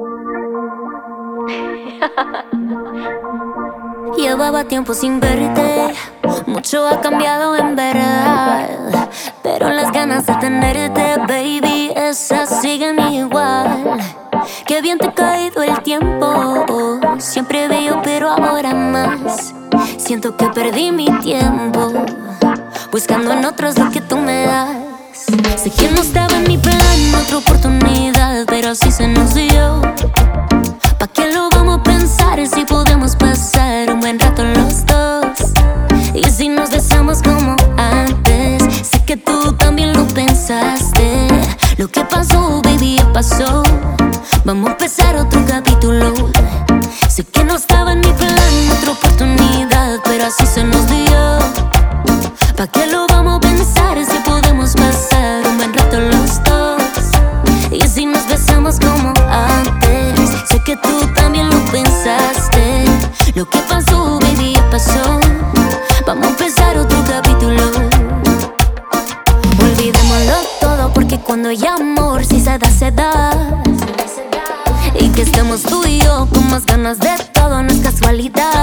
Llevaba tiempo sin verte, mucho ha cambiado en verdad, pero las ganas de tenerte, baby, esas siguen igual. Qué bien te ha caído el tiempo, siempre bello pero ahora más. Siento que perdí mi tiempo, buscando en otros lo que tú me das. Sé que no estaba en mi plan otra oportunidad, pero así se nos dio. ¿Pa' qué lo vamos a pensar si podemos pasar un buen rato los dos? Y si nos besamos como antes, sé que tú también lo pensaste. Lo que pasó, baby, ya pasó. Vamos a empezar otro capítulo. Sé que no estaba en mi plan otra oportunidad, pero así se nos dio. ¿Pa' qué lo vamos a pensar si podemos pasar un buen rato los dos? Y si nos besamos como antes, sé que tú también lo pensaste. Lo que pasó, baby, ya pasó. Vamos a empezar otro capítulo. Olvidémoslo todo porque cuando hay amor, si se da, se da. Y que estemos tú y yo con más ganas de todo, no es casualidad.